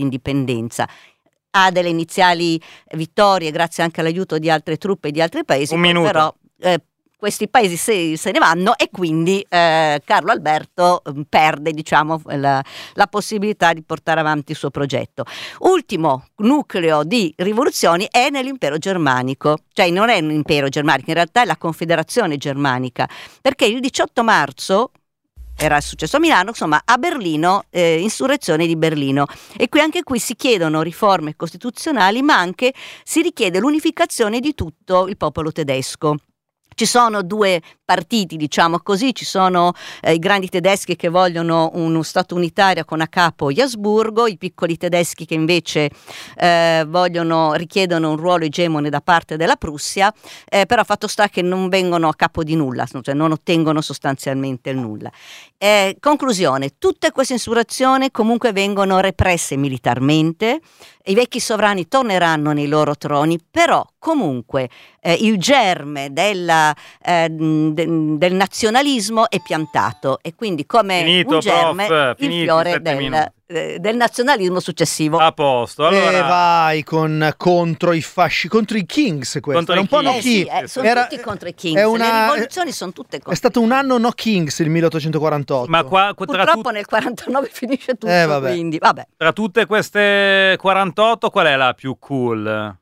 ha delle iniziali vittorie grazie anche all'aiuto di altre truppe e di altri paesi, Un minuto. però eh, questi paesi se, se ne vanno e quindi eh, Carlo Alberto eh, perde diciamo la, la possibilità di portare avanti il suo progetto. Ultimo nucleo di rivoluzioni è nell'impero germanico, cioè non è un impero germanico, in realtà è la Confederazione Germanica, perché il diciotto marzo era successo a Milano, insomma a Berlino, eh, insurrezione di Berlino, e qui anche qui si chiedono riforme costituzionali ma anche si richiede l'unificazione di tutto il popolo tedesco. Ci sono due partiti, diciamo così, ci sono eh, i grandi tedeschi che vogliono uno stato unitario con a capo gli Asburgo, i piccoli tedeschi che invece eh, vogliono, richiedono un ruolo egemone da parte della Prussia, eh, però fatto sta che non vengono a capo di nulla, cioè non ottengono sostanzialmente il nulla. Eh, conclusione, tutte queste insurrezioni comunque vengono represse militarmente, i vecchi sovrani torneranno nei loro troni, però comunque eh, il germe della, eh, de, del nazionalismo è piantato e quindi come Finito, un germe prof, il finiti, fiore sette del, minuti. eh, del nazionalismo successivo. A posto, E allora vai con contro i fasci, contro i Kings questo. Contro Era i un po' Kings. no Eh sì, Kings. eh, sono Era- tutti contro i Kings, è una- le rivoluzioni sono tutte È contro. stato un anno no Kings il milleottocentoquarantotto. ma qua tra, Purtroppo tut- nel quarantanove finisce tutto, Eh, vabbè. quindi vabbè. tra tutte queste quarantotto qual è la più cool?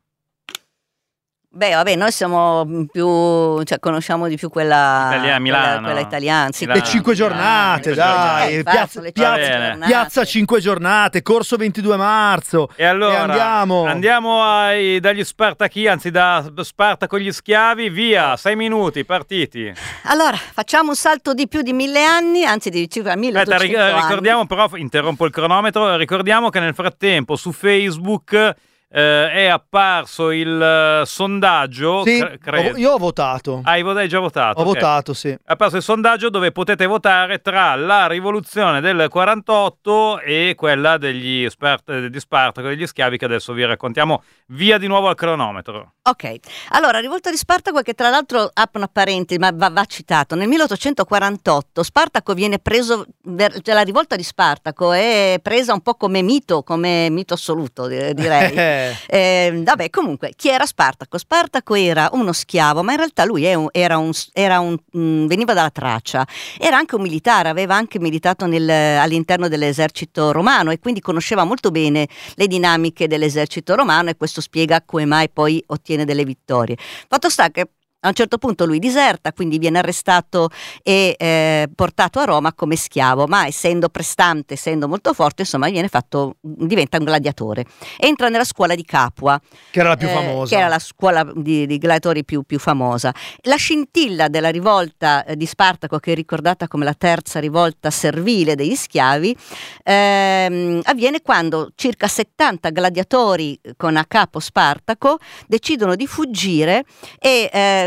Beh, vabbè, noi siamo più, cioè conosciamo di più quella Italia- Milano. quella, quella italiana. Sì, Milano. Le cinque giornate, Cinque dai, giornate. Eh, piazza, infatti, le piazza- cinque Bene. giornate. piazza cinque giornate, corso ventidue marzo. E allora E andiamo. andiamo ai, dagli Spartachi, anzi da Sparta con gli schiavi, via, sei minuti, partiti. Allora, facciamo un salto di più di mille anni, anzi di circa Aspetta, milleottocento ri- anni. ricordiamo però, interrompo il cronometro, ricordiamo che nel frattempo su Facebook eh, è apparso il eh, sondaggio, Sì, cre- credo. ho- io ho votato. Hai, vot- hai già votato? Ho ok. votato, sì. È apparso il sondaggio dove potete votare tra la rivoluzione del quarantotto e quella degli Spart- di Spartaco, degli schiavi, che adesso vi raccontiamo. Via di nuovo al cronometro. Ok, allora, rivolta di Spartaco, che tra l'altro apre una parentesi, ma va, va citato, nel milleottocentoquarantotto Spartaco viene preso, ver- cioè la rivolta di Spartaco è presa un po' come mito, come mito assoluto di- direi. Eh, vabbè, comunque, chi era Spartaco? Spartaco era uno schiavo, ma in realtà lui è un- era un, era un, mh, veniva dalla Tracia, era anche un militare, aveva anche militato nel- all'interno dell'esercito romano e quindi conosceva molto bene le dinamiche dell'esercito romano e questo spiega come mai poi ottiene delle vittorie. Fatto sta che a un certo punto lui diserta, quindi viene arrestato e eh, portato a Roma come schiavo, ma essendo prestante, essendo molto forte, insomma, viene fatto, diventa un gladiatore. Entra nella scuola di Capua, Che era la più eh, famosa. che era la scuola di, di gladiatori più, più famosa. La scintilla della rivolta eh, di Spartaco, che è ricordata come la terza rivolta servile degli schiavi, ehm, avviene quando circa settanta gladiatori con a capo Spartaco decidono di fuggire e eh,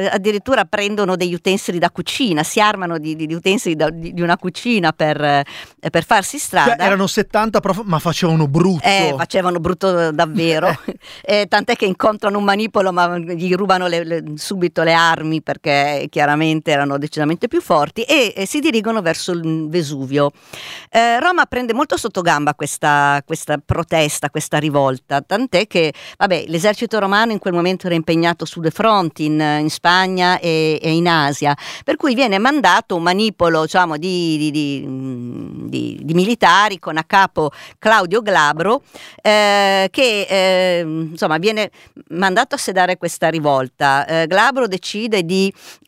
eh, addirittura prendono degli utensili da cucina, si armano di, di, di utensili da, di, di una cucina per, eh, per farsi strada. Cioè, erano settanta prof, ma facevano brutto. Eh, facevano brutto davvero. eh, tant'è che incontrano un manipolo, ma gli rubano le, le, subito le armi perché chiaramente erano decisamente più forti e, e si dirigono verso il Vesuvio. Eh, Roma prende molto sotto gamba questa, questa protesta, questa rivolta, tant'è che vabbè, l'esercito romano in quel momento era impegnato su due fronti, in, in Spagna e, e in Asia, per cui viene mandato un manipolo, diciamo, di, di, di, di, di militari con a capo Claudio Glabro, eh, che eh, insomma viene mandato a sedare questa rivolta. Eh, Glabro decide di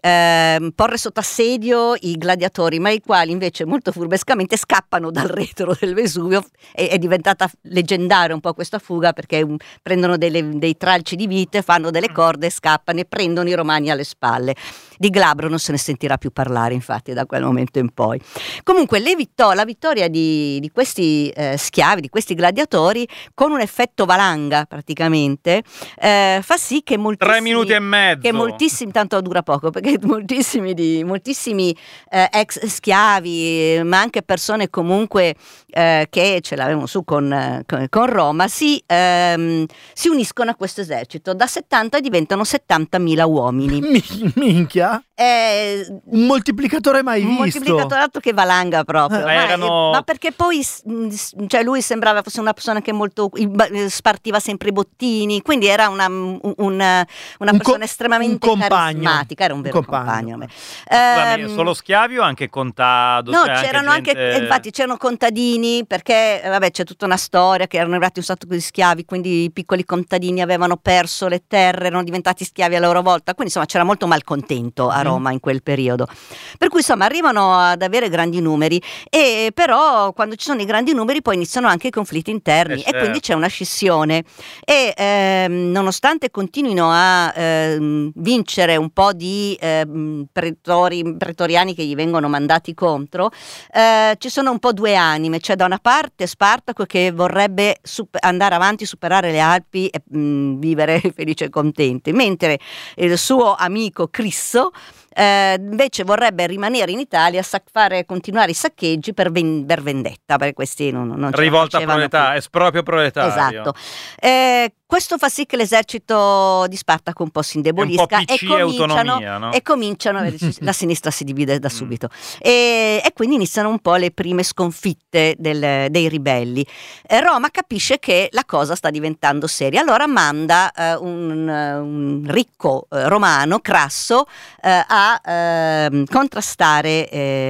eh, porre sotto assedio i gladiatori, ma i quali invece molto furbescamente scappano dal retro del Vesuvio. È, è diventata leggendaria un po' questa fuga perché um, prendono delle, dei tralci di vite, fanno delle corde, scappano e prendono i romani alle spalle. Di Glabro non se ne sentirà più parlare, infatti, da quel momento in poi. Comunque le vittor- la vittoria di, di questi eh, schiavi, di questi gladiatori, con un effetto valanga praticamente, eh, fa sì che moltissimi... Tre minuti e mezzo. Che moltissimi, tanto dura poco, perché moltissimi, di, moltissimi eh, ex schiavi, ma anche persone comunque eh, che ce l'avevano su con, con, con Roma, si, ehm, si uniscono a questo esercito. Da settanta diventano settantamila uomini. Minchia. Eh, un moltiplicatore mai un visto. moltiplicatore altro che valanga proprio. Eh, ma, erano... ma perché poi cioè lui sembrava fosse una persona che molto spartiva sempre i bottini, quindi era una, un, una, una un persona co- estremamente un carismatica, era un vero un compagno. compagno. Scusami, Ehm, solo schiavi o anche contado? No, Cioè, c'erano anche, anche, gente... infatti c'erano contadini, perché vabbè c'è tutta una storia che erano arrivati un sacco di schiavi, quindi i piccoli contadini avevano perso le terre, erano diventati schiavi a loro volta, quindi insomma c'era molto malcontento a Roma mm. in quel periodo, per cui insomma arrivano ad avere grandi numeri, e però quando ci sono i grandi numeri poi iniziano anche i conflitti interni, eh, e certo. quindi c'è una scissione e ehm, nonostante continuino a ehm, vincere un po' di ehm, pretori, pretoriani che gli vengono mandati contro, eh, ci sono un po' due anime. C'è da una parte Spartaco che vorrebbe super- andare avanti, superare le Alpi e mh, vivere felice e contente, mentre il suo amico Crisso Eh, invece vorrebbe rimanere in Italia, sac- fare continuare i saccheggi per, ven- per vendetta, perché questi non, non ce la rivolta facevano proletaria, più. esproprio proletario. Esatto. Eh, questo fa sì che l'esercito di Spartaco un po' si indebolisca P C e cominciano, autonomia, no? e cominciano la sinistra si divide da subito e, e quindi iniziano un po' le prime sconfitte del, dei ribelli. Eh, Roma capisce che la cosa sta diventando seria, allora manda eh, un, un ricco eh, romano, Crasso, eh, a eh, contrastare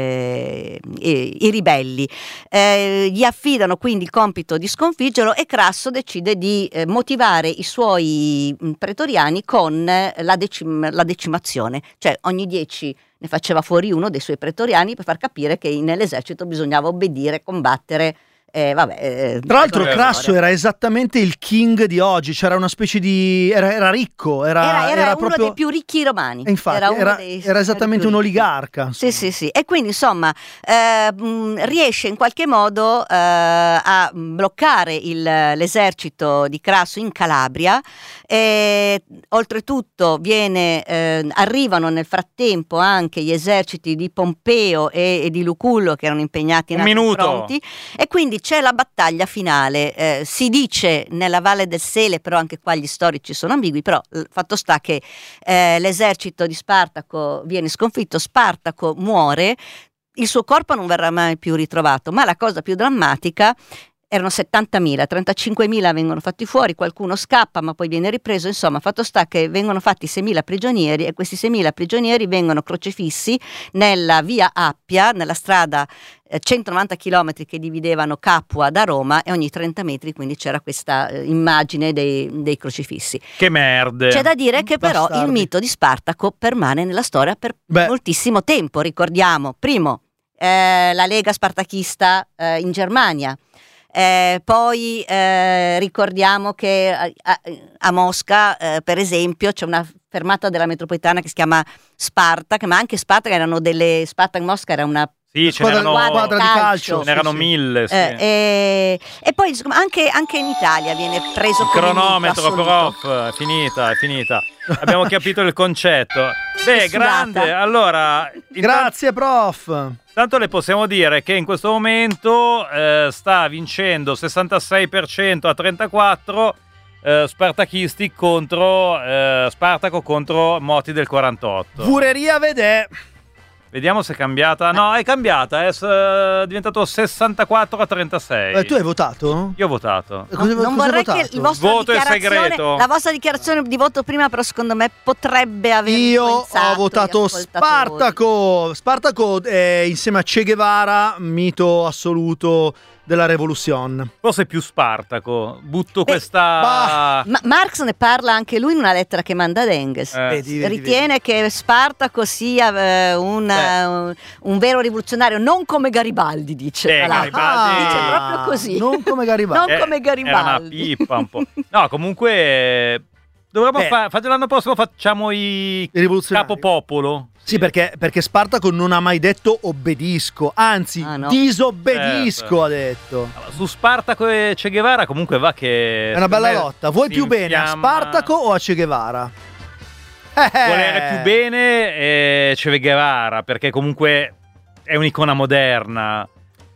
eh, i, i ribelli. Eh, gli affidano quindi il compito di sconfiggerlo e Crasso decide di eh, motivare i suoi mh, pretoriani con eh, la, decim- la decimazione, cioè ogni dieci ne faceva fuori uno dei suoi pretoriani per far capire che nell'esercito bisognava obbedire, combattere. Eh, vabbè, eh, Tra l'altro Crasso storia. era esattamente il king di oggi, c'era una specie di... era, era ricco, era, era, era, era uno proprio... dei più ricchi romani. E infatti era, uno era, dei era esattamente un più ricchi. oligarca. Sì, sì, sì. E quindi insomma eh, mh, riesce in qualche modo eh, a bloccare il, l'esercito di Crasso in Calabria. E, oltretutto viene, eh, arrivano nel frattempo anche gli eserciti di Pompeo e, e di Lucullo che erano impegnati in Un altri minuto. fronti, e quindi c'è la battaglia finale. Eh, si dice nella Valle del Sele, però anche qua gli storici sono ambigui, però il fatto sta che eh, l'esercito di Spartaco viene sconfitto, Spartaco muore, il suo corpo non verrà mai più ritrovato, ma la cosa più drammatica, erano settantamila, trentacinquemila vengono fatti fuori, qualcuno scappa ma poi viene ripreso, insomma fatto sta che vengono fatti seimila prigionieri, e questi seimila prigionieri vengono crocefissi nella via Appia, nella strada eh, centonovanta chilometri che dividevano Capua da Roma, e ogni trenta metri quindi c'era questa eh, immagine dei, dei crocefissi. Che merde. C'è da dire che però Bastardi. il mito di Spartaco permane nella storia per Beh. moltissimo tempo. Ricordiamo, primo, eh, la Lega Spartachista eh, in Germania. Eh, poi eh, ricordiamo che a, a, a Mosca, eh, per esempio, c'è una fermata della metropolitana che si chiama Spartak, ma anche Spartak erano delle Spartak Mosca era una Sì, ce n'erano squadra di calcio. Ce n'erano sì, sì. mille. Sì. Eh, e, e poi insomma, anche, anche in Italia viene preso Il come cronometro, mito assoluto. prof, è finita, è finita. Abbiamo capito il concetto. Beh, grande. Allora, grazie, prof. Tanto le possiamo dire che in questo momento eh, sta vincendo sessantasei per cento a trentaquattro eh, Spartachisti contro eh, Spartaco contro Moti del quarantotto. Fureria vedè. Vediamo se è cambiata. No, è cambiata, è eh, diventato sessantaquattro a trentasei. Eh, tu hai votato? Io ho votato. Cosa- Non cosa hai vorrei che votato? il vostro Voto è dichiarazione, segreto. la vostra dichiarazione di voto prima, però secondo me potrebbe aver Io influenzato ho votato gli ascoltatori. Spartaco. Spartaco è insieme a Che Guevara, mito assoluto della rivoluzione. Forse più Spartaco. Butto Beh, questa. Ma Marx ne parla anche lui in una lettera che manda ad Engels. Eh. Vedi, vedi, Ritiene che Spartaco sia eh, un, eh, un, un vero rivoluzionario, non come Garibaldi, dice. Eh, tra l'altro. Garibaldi- Dice proprio così. Non come Garibaldi. Non come Eh, Era una Garibaldi. pippa un po'. No, comunque eh, dovremmo Eh. fare. L'anno prossimo facciamo i I rivoluzionari. capopopolo. Sì, perché, perché Spartaco non ha mai detto obbedisco, anzi Ah, no. disobbedisco Certo. ha detto. Su Spartaco e Che Guevara comunque va che. È una bella secondo me lotta. Vuoi si più bene a infiamma- Spartaco o a Che Guevara? Eh. Volere più bene eh, Che Guevara, perché comunque è un'icona moderna.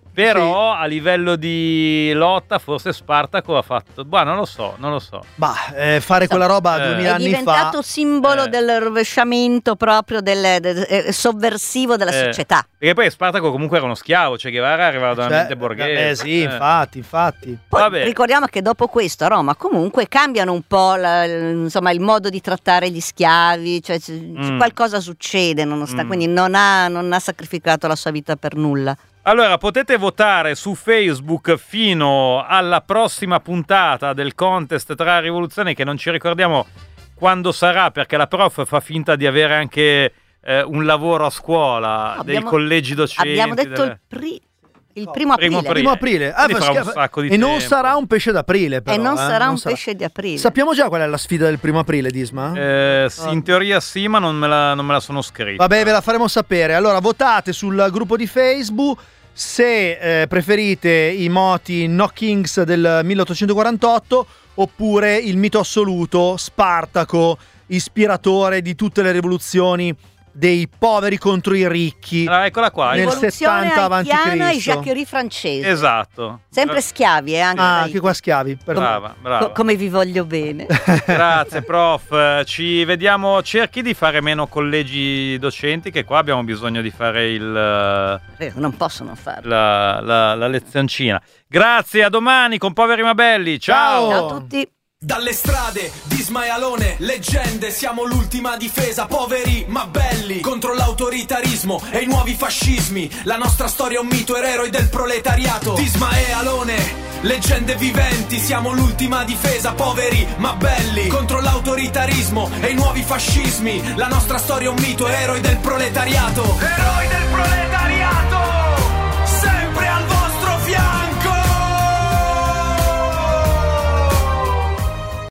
Però a livello di lotta forse Spartaco ha fatto. Bah, non lo so, non lo so. Bah, eh, fare quella roba Eh. duemila È anni diventato fa. simbolo Eh. del rovesciamento proprio del, del- eh, sovversivo della Eh, società. Perché poi Spartaco comunque era uno schiavo, Che Guevara arrivava da una Cioè, mente borghese. eh sì, infatti, infatti. Poi Vabbè. ricordiamo che dopo questo a Roma comunque cambiano un po' la- il- insomma, il modo di trattare gli schiavi, cioè c- Mm. qualcosa succede, nonostante, Mm. quindi non ha, non ha sacrificato la sua vita per nulla. Allora, potete votare su Facebook fino alla prossima puntata del contest tra rivoluzioni, che non ci ricordiamo quando sarà, perché la prof fa finta di avere anche eh, un lavoro a scuola, dei Abbiamo- collegi docenti. Abbiamo detto delle- il, pri- il primo aprile. Primo aprile. Primo aprile. Ah, Quindi fa fra un schifo. sacco di e non tempo. sarà un pesce d'aprile, però. e non eh, sarà non un pesce di aprile. Sappiamo già qual è la sfida del primo aprile, Disma? Eh, sì, in teoria sì, ma non me la, non me la sono scritta. Vabbè, ve la faremo sapere. Allora, votate sul gruppo di Facebook se eh, preferite i moti No Kings del milleottocentoquarantotto oppure il mito assoluto Spartaco, ispiratore di tutte le rivoluzioni dei poveri contro i ricchi. Allora, eccola qua. Nel Rivoluzione settanta avanti haitiana e Cristo. Jacquerie francese. Esatto. Sempre schiavi, eh, anche Ah, lei. anche qua schiavi. Perdona. Brava, brava. Co- come vi voglio bene. Grazie prof, ci vediamo, cerchi di fare meno collegi docenti, che qua abbiamo bisogno di fare il, Eh, non posso non farlo. la, la, la lezioncina. Grazie, a domani con Poveri ma Belli, ciao! Ciao a tutti. Dalle strade di Ismaialone, leggende, siamo l'ultima difesa, poveri ma belli, contro l'autoritarismo e i nuovi fascismi. La nostra storia è un mito, eroi del proletariato. Di Ismaialone, leggende viventi, siamo l'ultima difesa, poveri ma belli, contro l'autoritarismo e i nuovi fascismi. La nostra storia è un mito, eroi del proletariato. Eroi del proletariato.